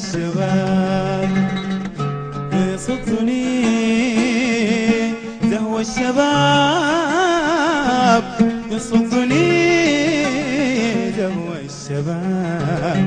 الشباب يصدني زهو الشباب يصدني زهو الشباب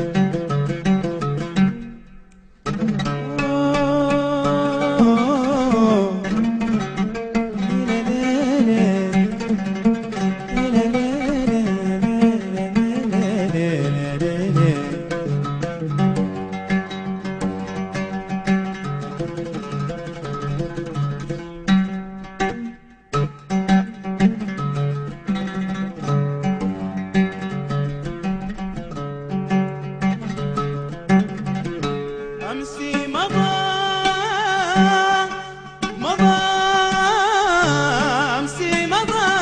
أمسي مضى أمسي مضى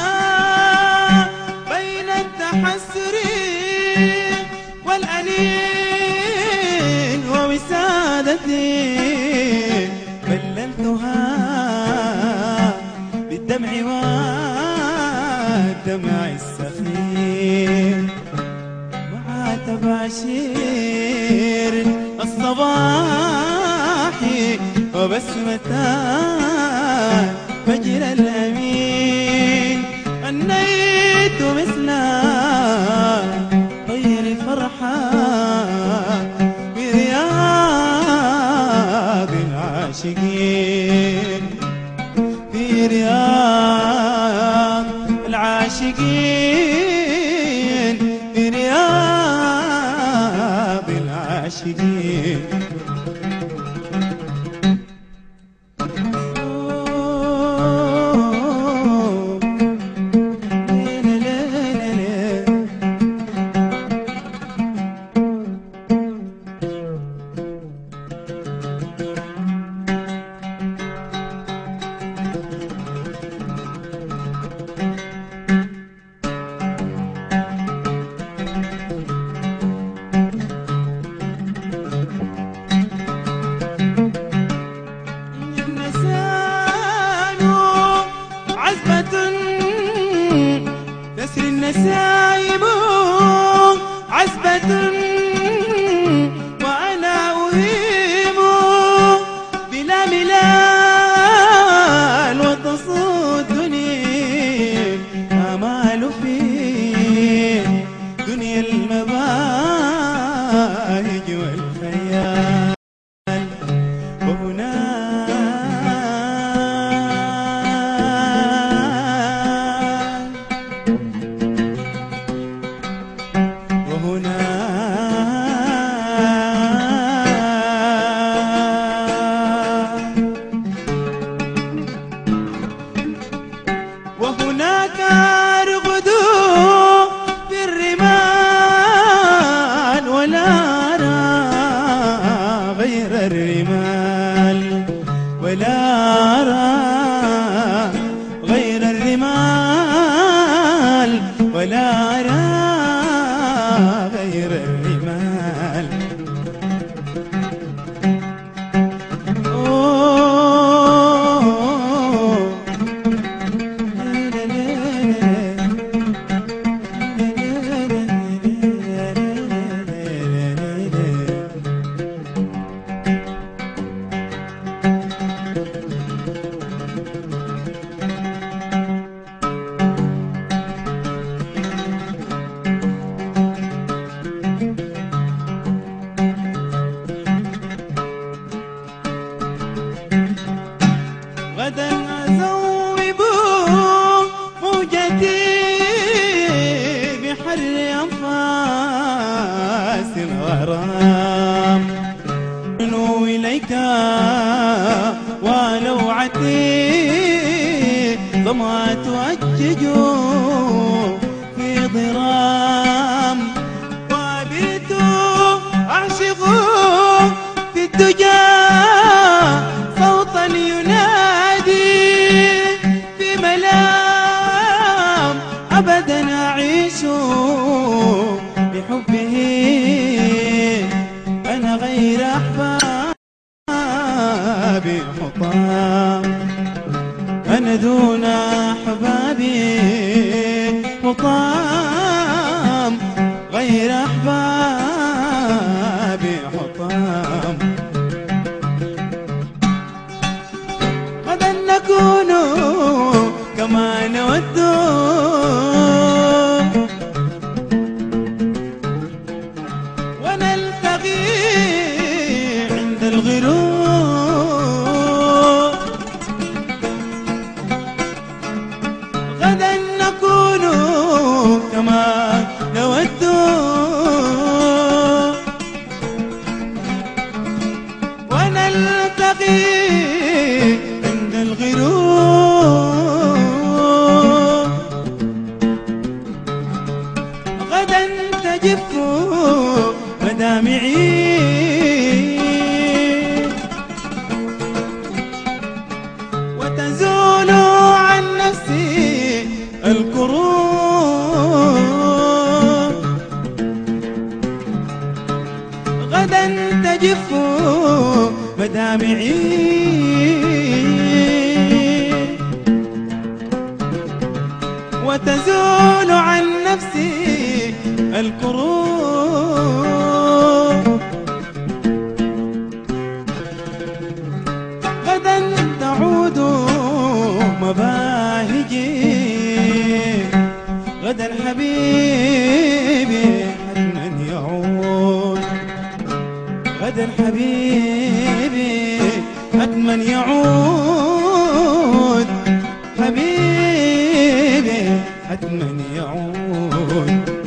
بين التحسر والأنين ووسادتي بللتها بالدمع والدمع السخيف مع تباشير الصباحي وبسمتان فجر الأمين غنيت مثل طير فرحة برياض العاشقين في رياض العاشقين في رياض العاشقين تسري النسايب عزبة وأنا أهيم بلا ملال وتصدني آمال في دنيا المباهج والخيال وهناك أرغد في الرمال ولا أرى غير الرمال ولا أرى غير الرمال ولا أرى غير الرمال غدا أذوب موجتي بحر أنفاس الغرام أنو إليك ولوعتي ظما تؤجج في ضرام وبيت أعشق في الدجى صوتا ينادي في ملام أبدا أعيش بحبه أنا غير أحبابي حطام أنا دون أحبابي حطام غير أحبابي حطام ونلتقي عند الغروب، غدا نكون كما نود، ونلتقي عند الغروب، غدا تجف مدامعي وتزول عن نفسي الكروب، غدا تجف مدامعي وتزول عن نفسي الكروب، غدا تعود مباهجي، غدا حبيبي حتما يعود، غدا حبيبي حتما يعود، حبيبي حتما يعود.